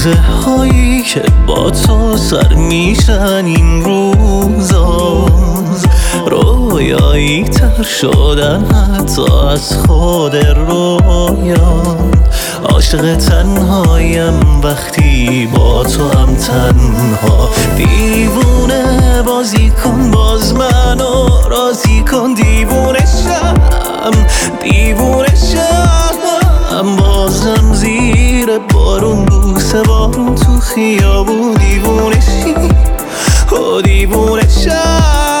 روزه هایی که با تو سر میشن این روزا رویایی تر شدن حتی از خود رویان. عاشق تنهایم وقتی با تو هم تنها. دیوونه بازی کن باز منو راضی کن. دیوونه شم بازم زیر بارون بوسه بارون تو خیابون. دیوونه شی دیوونه شم.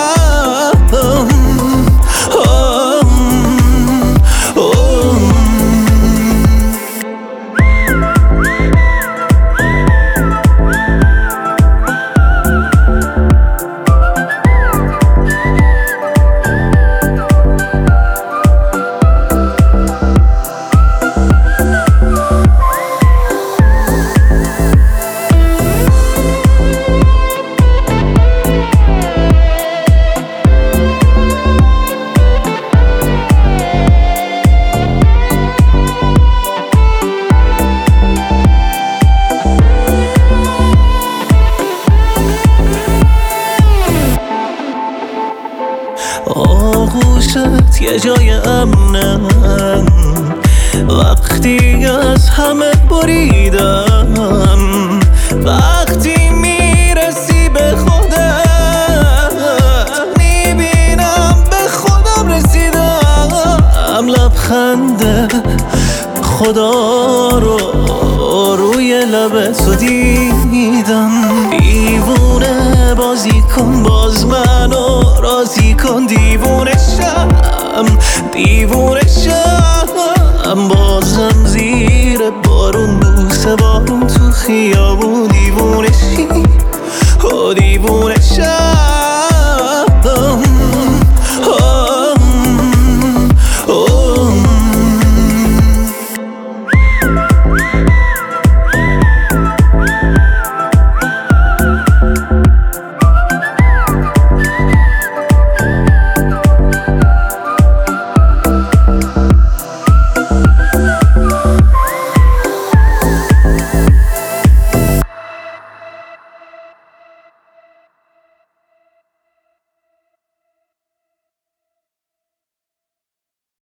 آغوشت یه جای امنم وقتی از همه بریدم. وقتی میرسی به خودم میبینم به خودم رسیدم. لبخند خدا رو روی لب تو دیدم. دیوونه بازی کن باز منو راضی کن. دیوونه شم بازم زیر بارون بوسه بارون تو خیابون. دیوونه شی دیوونه شم.